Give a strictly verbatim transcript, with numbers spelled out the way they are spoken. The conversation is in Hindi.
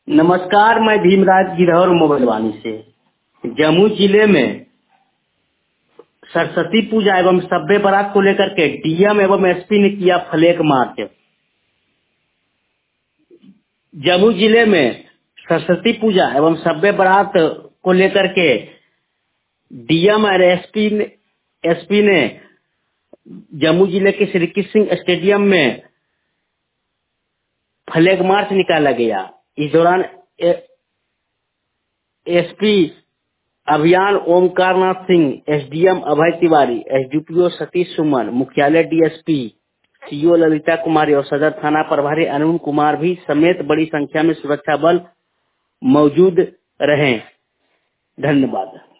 नमस्कार, मैं भीमराज गिरहर मोबाइलवानी से। जमुई जिले में सरस्वती पूजा एवं सभ्य बारात को लेकर के डीएम एवं एसपी ने किया फ्लैग मार्च। जमुई जिले में सरस्वती पूजा एवं सभ्य बारात को लेकर के डीएम और एसपी ने एसपी ने जमुई जिले के श्री कृष्ण सिंह स्टेडियम में फ्लैग मार्च निकाला गया। इस दौरान एसपी अभियान ओमकार नाथ सिंह, एसडीएम अभय तिवारी, एसडीपीओ सतीश सुमन, मुख्यालय डीएसपी, सीओ ललिता कुमारी और सदर थाना प्रभारी अरुण कुमार भी समेत बड़ी संख्या में सुरक्षा बल मौजूद रहे। धन्यवाद।